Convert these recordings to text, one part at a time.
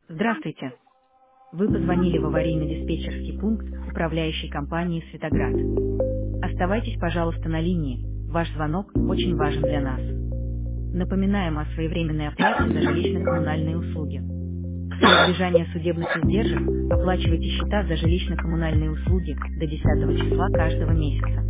Здравствуйте. Вы позвонили в аварийно-диспетчерский пункт управляющей компании «Светоград». Оставайтесь, пожалуйста, на линии. Ваш звонок очень важен для нас. Напоминаем о своевременной оплате за жилищно-коммунальные услуги. Во избежание судебных издержек оплачивайте счета за жилищно-коммунальные услуги до 10 числа каждого месяца.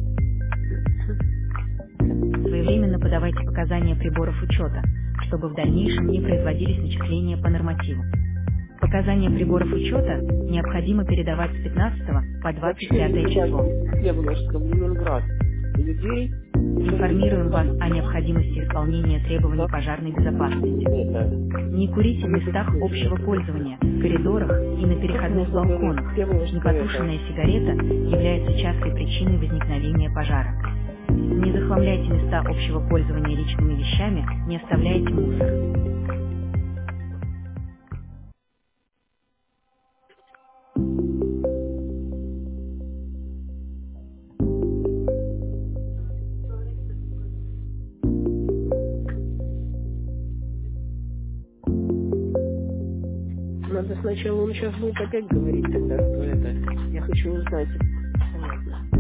Своевременно подавайте показания приборов учета, чтобы в дальнейшем не производились начисления по нормативу. Показания приборов учета необходимо передавать с 15 по Вообще 25 число. Всеволожска, Ленинград. Людей Информируем вас о необходимости исполнения требований пожарной безопасности. это. Не курите в местах общего пользования, в коридорах и на переходных балконах. Всеволожска это. Непотушенная сигарета является частой причиной возникновения пожара. Не захламляйте места общего пользования личными вещами, не оставляйте мусор. Надо сначала, он сейчас будет опять говорить тогда, что это. Я хочу узнать. Понятно.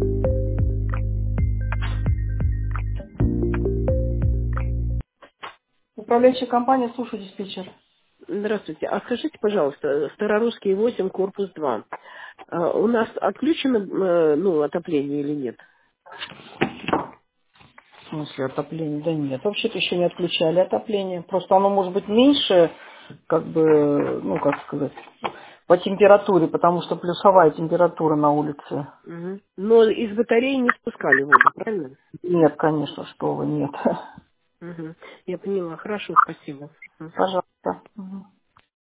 Управляющая компания, слушаю, диспетчер. Здравствуйте. А скажите, пожалуйста, Старорусский 8, корпус 2. У нас отключено отопление или нет? В смысле отопление? Да нет, вообще-то еще не отключали отопление. Просто оно может быть меньше, как бы, ну, как сказать, по температуре, потому что плюсовая температура на улице. Мгм. Но из батареи не спускали воду, правильно? Нет, конечно, что вы, нет. Мгм. Я поняла. Хорошо, спасибо. Мгм. Пожалуйста. Мгм.